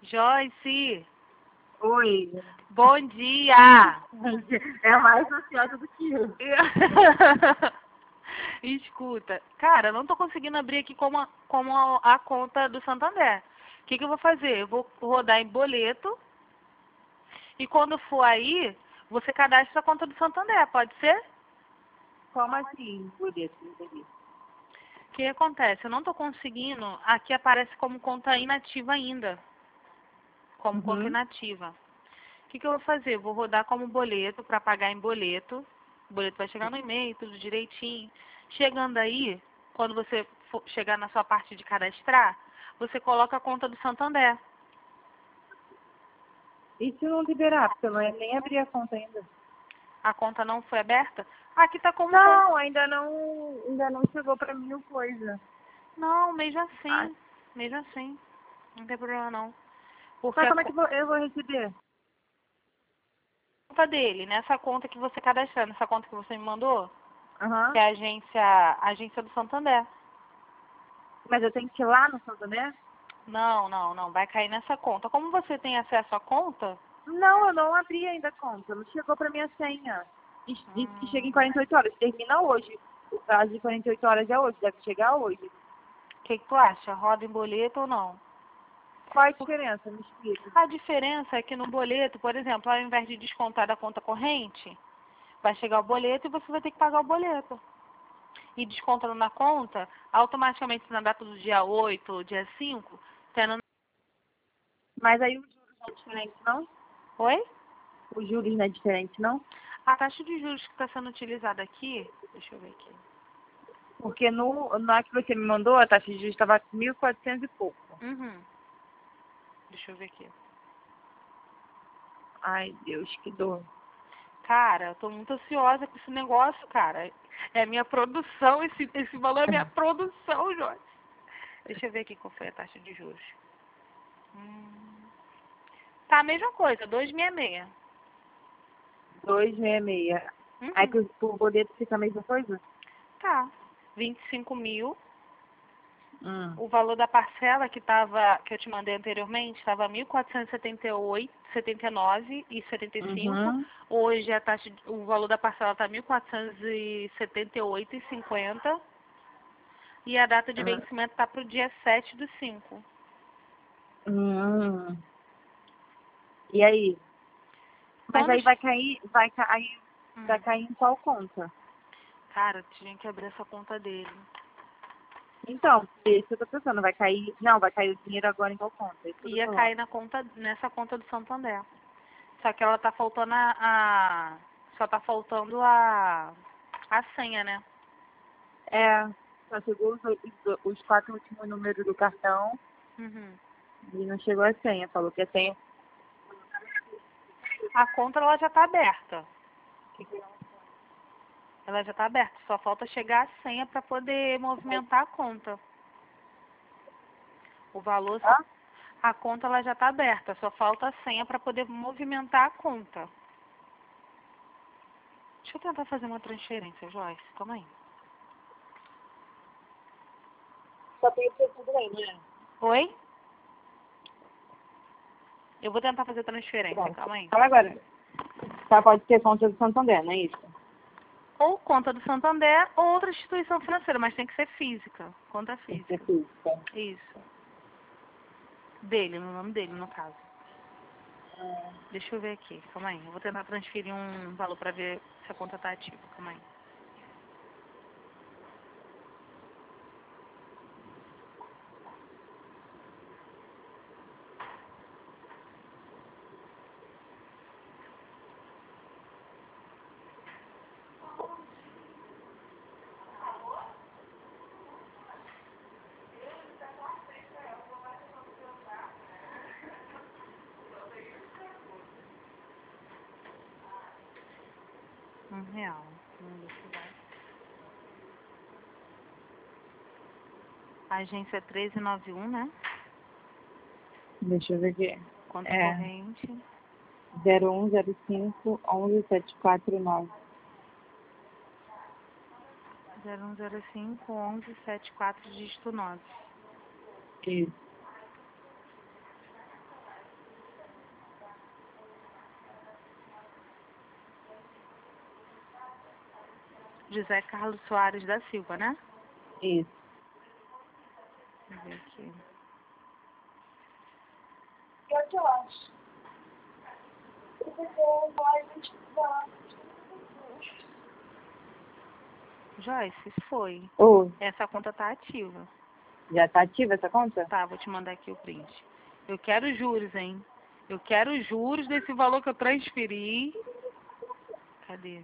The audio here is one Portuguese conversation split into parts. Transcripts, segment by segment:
Joyce, Oi. bom dia! É mais ansiosa do que eu. Escuta, cara, eu não tô conseguindo abrir aqui como a conta do Santander. O que eu vou fazer? Eu vou rodar em boleto e quando for aí, você cadastra a conta do Santander, pode ser? Como assim, boleto? Não entendi. O que acontece? Eu não tô conseguindo, aqui aparece como conta inativa ainda. Como conta Uhum. inativa. O que eu vou fazer? Eu vou rodar como boleto para pagar em boleto. O boleto vai chegar no e-mail, tudo direitinho. Chegando aí, quando você for chegar na sua parte de cadastrar, você coloca a conta do Santander. E se não liberar? Porque eu nem abri a conta ainda. A conta não foi aberta? Aqui tá como conta. Não, ainda não chegou pra mim o coisa. Não, mesmo Ah, assim. Mesmo assim. Não tem problema não. Porque mas a como é que eu vou receber? conta dele, nessa conta que você cadastrar, nessa conta que você me mandou, que Aham. é a agência do Santander. Mas eu tenho que ir lá no Santander? Não. Vai cair nessa conta. Como você tem acesso à conta, Não, eu não abri ainda a conta. Não chegou pra mim a senha. Disse que chega em o 48 horas. Termina hoje. O prazo de 48 horas é hoje. Deve chegar hoje. que tu acha? Roda em boleto ou não? Qual a diferença? Me explica. A diferença é que no boleto, por exemplo, ao invés de descontar da conta corrente, vai chegar o boleto e você vai ter que pagar o boleto. E descontando na conta, automaticamente na data do dia 8 ou dia 5, tendo... Mas aí os juros não é diferente, não? Oi? Os juros não é diferente, não? A taxa de juros que está sendo utilizada aqui, deixa eu ver aqui. Porque na que você me mandou, a taxa de juros estava 1.400 e pouco. Uhum. Deixa eu ver aqui. Ai, Deus, que dor. Cara, eu tô muito ansiosa com esse negócio, cara. É a minha produção, esse valor é minha produção, Jorge. Deixa eu ver aqui qual foi a taxa de juros. Tá a mesma coisa, 2,66. 266. Aí Uhum. pro boleto fica a mesma coisa? Tá. 25 mil. Hum. O valor da parcela que eu te mandei anteriormente estava 1.478, 79,75. Uhum. Hoje o valor da parcela está 1.478,50. E a data de Ah. vencimento está para o dia 7/5. Hum. E aí? Mas Quando... aí vai Hum, cair em qual conta? cara, tinha que abrir essa conta dele. Então, isso que eu tô pensando, vai cair. Não, vai cair o dinheiro agora em qual conta? É isso que eu tô Ia falando. cair nessa conta do Santander. Só que ela tá faltando só tá faltando a senha, né? É, só chegou os 4 últimos números do cartão Uhum. e não chegou a senha. Falou que a senha. A conta ela já tá aberta. Ela já tá aberta. Só falta chegar a senha para poder movimentar a conta. O valor, Hã? a conta ela já tá aberta. Só falta a senha para poder movimentar a conta. Deixa eu tentar fazer uma transferência, Joyce. Calma aí. Só tem que ser tudo bem, né? Oi? Eu vou tentar fazer transferência. Pronto. Calma aí. Fala agora. Só pode ser conta do Santander, não é isso? Ou conta do Santander ou outra instituição financeira, mas tem que ser física. Conta Tem que ser física. física. Isso. Dele, no nome dele, no caso. Deixa eu ver aqui. Calma aí. Eu vou tentar transferir um valor para ver se a conta tá ativa. Calma aí. R$ 1. Vamos ver se vai. A agência é 1391, né? Deixa eu ver aqui. Conta É corrente. 0105 11749. 0105 1174 dígito 9. Isso. José Carlos Soares da Silva, né? Isso. Deixa eu ver aqui. Eu te acho. Joyce, foi. Ô, Essa conta tá ativa. já tá ativa essa conta? Tá, vou te mandar aqui o print. Eu quero juros, hein? Eu quero juros desse valor que eu transferi. Cadê?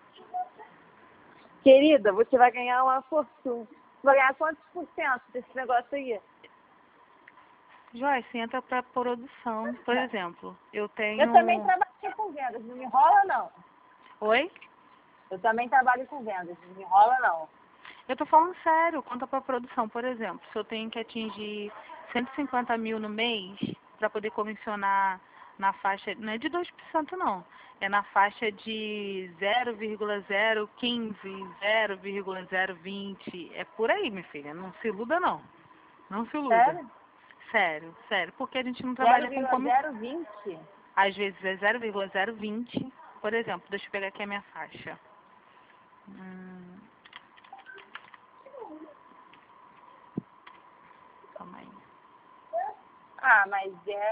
Querida, você vai ganhar uma fortuna. Vai ganhar quantos por cento desse negócio aí? Joyce, entra pra produção. Por exemplo, eu tenho... Eu também trabalho com vendas, não me enrola não. Oi? Eu também trabalho com vendas, não me enrola não. Eu tô falando sério, conta pra produção. Por exemplo, se eu tenho que atingir 150 mil no mês para poder comissionar na faixa, não é de 2% não, é na faixa de 0,015, 0,020, é por aí, minha filha, não se iluda não, não se iluda. Sério? Sério, sério, porque a gente não trabalha com comissão. 0,020? Às vezes é 0,020, por exemplo, deixa eu pegar aqui a minha faixa. Calma aí. Ah, mas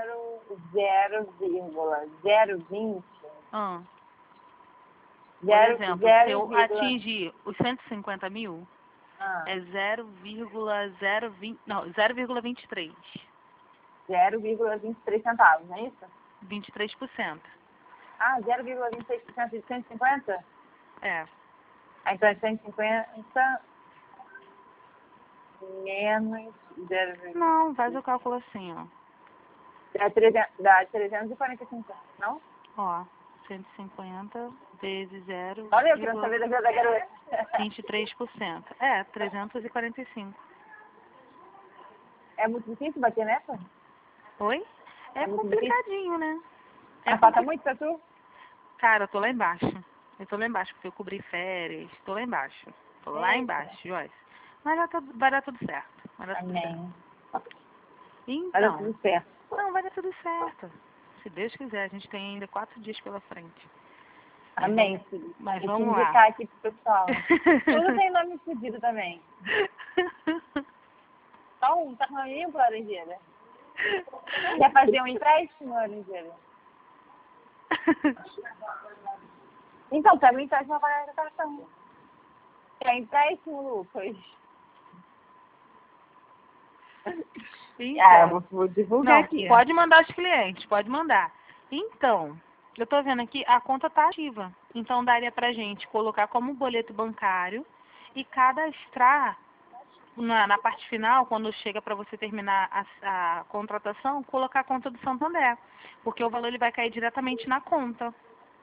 0,020? Ah. Por Zero, exemplo, zero, se eu vírgula- atingir os 150 mil, Ah, é 0,020, não, 0,23, 0,23 centavos, não é isso? 23%. Ah, 0,26% de 150? É, Ah, então é 150 menos 0, não, faz o cálculo assim, ó. dá 345, não? Ó, 150 vezes Olha, eu quero saber da vida da garota. 0,23%. É, 345. É muito difícil bater nessa? Oi? É É muito complicadinho, né? Mas falta muito pra tu? Cara, eu tô lá embaixo. Eu tô lá embaixo porque eu cobri férias. Tô lá embaixo. Tô lá Eita. embaixo, Joyce. Mas vai dar tudo certo. Vai dar tudo certo. Amém. Vai dar Então, tudo certo. não, vai dar tudo certo. Se Deus quiser, a gente tem ainda 4 dias pela frente. Amém, filho. Mas Vou te vamos lá. indicar aqui pro pessoal. Tudo tem nome fudido também. Só um, tá ruim, Laranjeira? Quer fazer um empréstimo, Laranjeira? Então, pra mim, empréstimo vai pagar no cartão. Quer empréstimo, Lucas? Então, Vou divulgar não, aqui. pode mandar os clientes, pode mandar. Então, eu tô vendo aqui, a conta tá ativa. Então, daria pra gente colocar como boleto bancário e cadastrar na parte final, quando chega para você terminar a contratação, colocar a conta do Santander. Porque o valor ele vai cair diretamente na conta.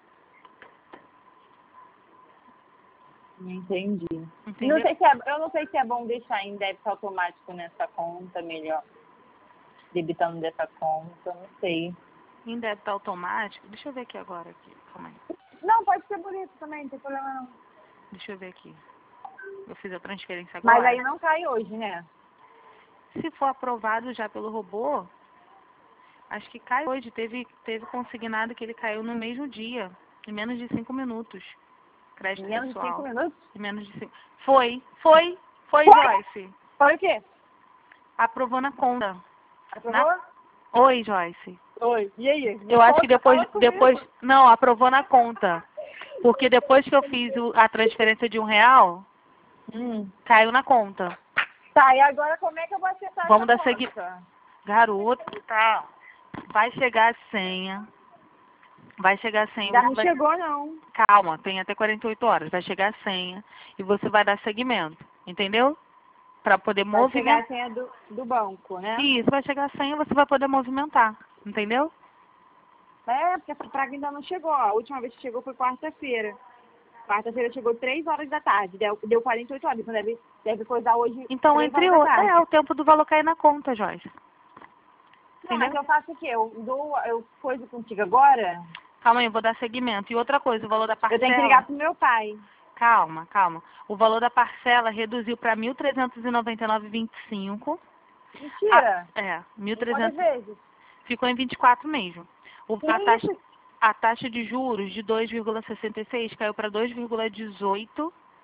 Entendi. Entendeu? Eu não sei se é bom deixar em débito automático nessa conta, melhor. Debitando dessa conta, não sei. Em débito automático. Deixa eu ver aqui agora. Calma aí. Não, pode ser bonito também, não tem problema não. Deixa eu ver aqui. Eu fiz a transferência agora. Mas aí não cai hoje, né? Se for aprovado já pelo robô, acho que cai hoje. Teve consignado que ele caiu no mesmo dia, em menos de 5 minutos. Crédito Em menos de pessoal. 5 minutos? Em menos de 5. Foi, Joyce. Foi o quê? Aprovou na conta. Aprovou? Oi, Joyce. Oi. E aí? Eu acho que Fala comigo. não, aprovou na conta. Porque depois que eu fiz a transferência de R$1, caiu na conta. Tá, e agora como é que eu vou acessar Vamos essa dar seguimento. conta? Garota, tá. Vai chegar a senha. Ainda não chegou, não. Calma, tem até 48 horas. Vai chegar a senha e você vai dar seguimento. Entendeu? Para poder Vai chegar movimentar. a senha do banco, né? Isso, vai chegar a senha e você vai poder movimentar. Entendeu? É, porque essa praga ainda não chegou. A última vez que chegou foi quarta-feira. Quarta-feira chegou 3 horas da tarde. Deu 48 horas. Então deve coisar hoje. Então, 3 entre horas da outros, tarde. o tempo do valor cair na conta, Joyce. Não, mas Entendeu? eu faço o quê? Eu coiso contigo agora? Calma aí, eu vou dar seguimento. E outra coisa, o valor da parcela... Eu tenho que ligar pro meu pai. Calma. O valor da parcela reduziu para 1.399,25. Mentira. É, Quantas 1.300. vezes? Ficou em 24 mesmo. Que isso? A taxa de juros de 2,66 caiu para 2,18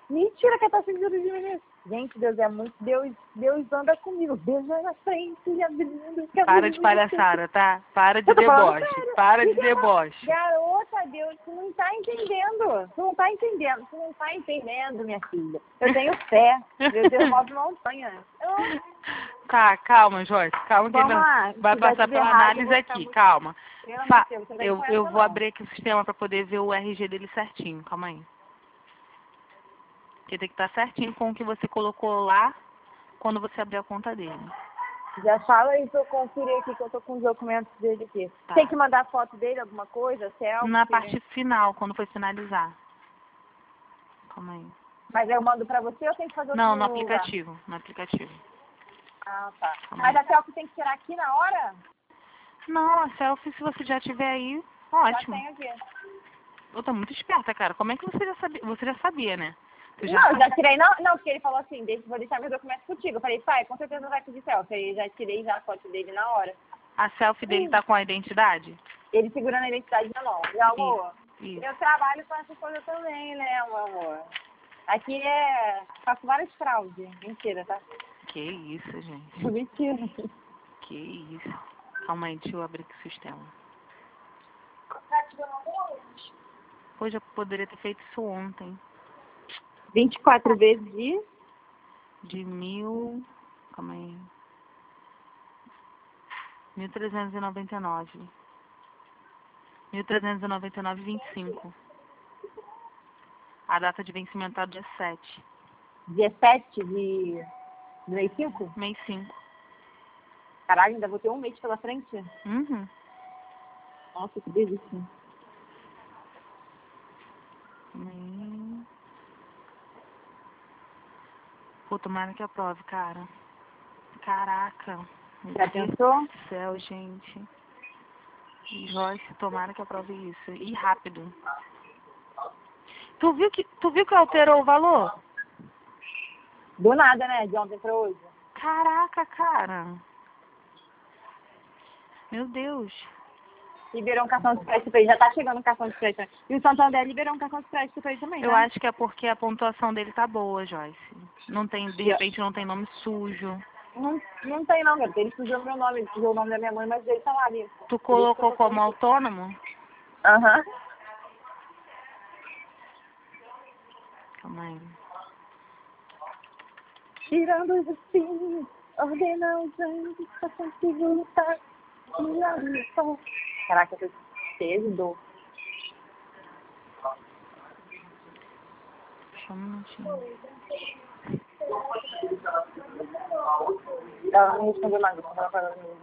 Mentira que tá seguro de mim. Gente, Deus é muito. Deus anda comigo. Deus vai na frente e abrindo. Para de palhaçada, tá? Para de Eu tô falando deboche. sério. Para de Diga lá, deboche. garota, Deus, tu não tá entendendo. Tu não tá entendendo. Tu não tá entendendo, minha filha. Eu tenho fé. Meu Deus move montanha. Tá, calma, Joyce. Calma que Vamos ele lá. vai Se der passar tudo pela errado, eu análise vou ficar aqui. muito... Calma. Pelo amor de Deus, você não tá com Eu essa, vou não. abrir aqui o sistema pra poder ver o RG dele certinho. Calma aí. Porque tem que estar certinho com o que você colocou lá quando você abrir a conta dele. Já fala aí pra eu conferir aqui que eu tô com os documentos dele aqui. Tá. Tem que mandar foto dele, alguma coisa? Selfie? Na parte final, quando for finalizar. Calma aí. Mas eu mando pra você ou tem que fazer outro Não, no lugar? aplicativo. No aplicativo. Ah, tá. Calma Mas aí. a selfie tem que tirar aqui na hora? Não, a selfie, se você já tiver aí, Já ótimo. tenho aqui. Eu tô muito esperta, cara. Como é que você já sabia? Você já sabia, né? Tu Não, eu sabia. já tirei. Não, não, porque ele falou assim, vou deixar meus documentos contigo. Eu falei, pai, com certeza vai pedir selfie. Aí eu já tirei já a foto dele na hora. A selfie dele tá com a identidade? Ele segurando a identidade na mão. Meu amor, Isso. eu trabalho com essas coisas também, né, meu amor? Aqui faço várias fraudes. Mentira, tá? Que isso, gente. Mentira. Que isso. Calma aí, deixa eu abrir aqui o sistema. Tá tirando alguns? Hoje eu poderia ter feito isso ontem. 24 vezes De 1000... Calma aí. 1.399. 1.399,25. A data de vencimento é dia 7. 17 de mês 5? Mês 5. Caralho, ainda vou ter um mês pela frente? Uhum. Nossa, que delícia. Pô, tomara que aprove, cara. Caraca. Meu Já Deus pensou? do céu, gente. Joyce, tomara que aprove isso. E rápido. Tu viu que alterou o valor? Do nada, né? De ontem pra hoje. Caraca, cara. Meu Deus. Liberou um cartão de crédito pra ele. Já tá chegando um cartão de crédito. E o Santander liberou um cartão de crédito pra ele também, né? Eu acho que é porque a pontuação dele tá boa, Joyce. Não tem, de repente não tem nome sujo. Não tem não, garoto. Ele sujou meu nome, ele sujou o nome da minha mãe, mas ele tá lá ali. Tu colocou como autônomo? Aham. Calma aí. Tirando os espinhos, ordena os anjos, só consigo lutar. Caraca, eu tô cheio de dor. Só um minutinho. Ela não respondeu mais. Ela falou,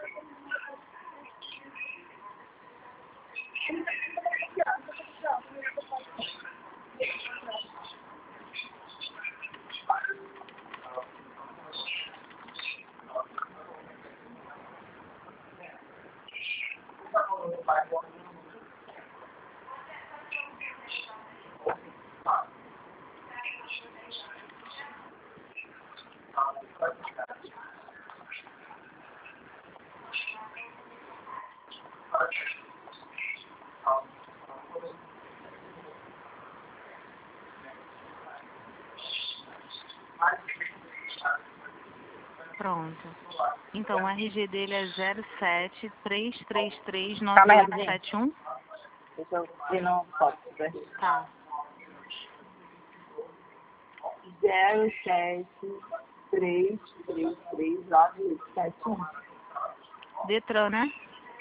Pronto. Então, o RG dele é 07333971. Calma aí, rapidinho. Deixa eu ver no foto. Tá. 073339871. Detran, né?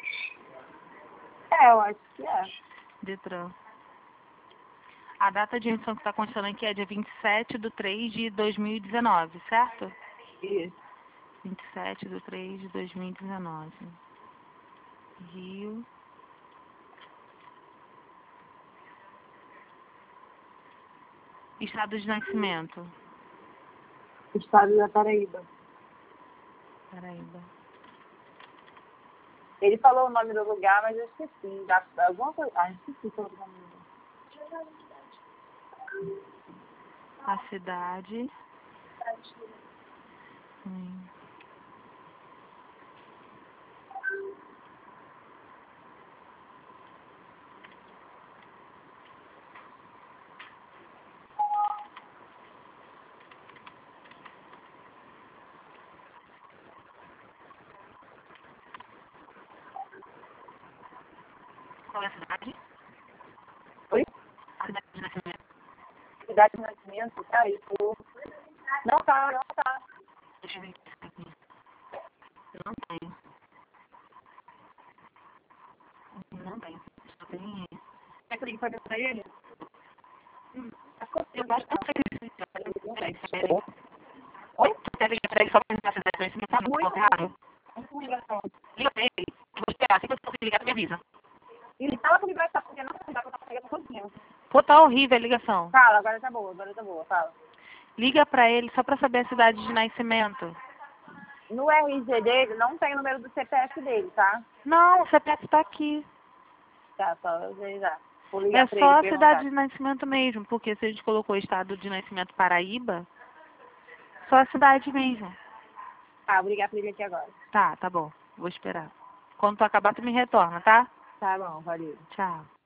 Eu acho que é. Detran. A data de emissão que está constando aqui é dia 27/3/2019, certo? Isso. 27/3/2019. Rio. Estado de nascimento. Estado da Paraíba. Paraíba. Ele falou o nome do lugar, mas eu esqueci. Alguma coisa. Ah, esqueci o nome do lugar. A cidade. qual é a cidade? Oi? A cidade de nascimento. Cidade de nascimento, tá isso. Não tá, não tá. Deixa eu ver aqui. Eu não tenho. Não tenho. Só tem... Quer que eu ligue pra ver pra ele? Eu acho que não sei se... Oi? Você quer ligar pra ele só pra ele fazer conhecimento? Tá muito errado. Liga pra ele. Eu vou esperar. Se você conseguir ligar, tu me avisa. E fala comigo vai estar, porque não dá pra estar pegando sozinho. Pô, tá horrível a ligação. Fala, agora tá boa, fala. Liga pra ele só pra saber a cidade de nascimento. No RG dele, não tem o número do CPF dele, tá? Não, o CPF tá aqui. Tá, só eu já. Vou É ligar pra só ele a cidade de nascimento mesmo, porque se a gente colocou o estado de nascimento Paraíba, só a cidade mesmo. Tá, vou ligar pra ele aqui agora. Tá bom. Vou esperar. Quando tu acabar, tu me retorna, tá? Tá bom, valeu. Tchau.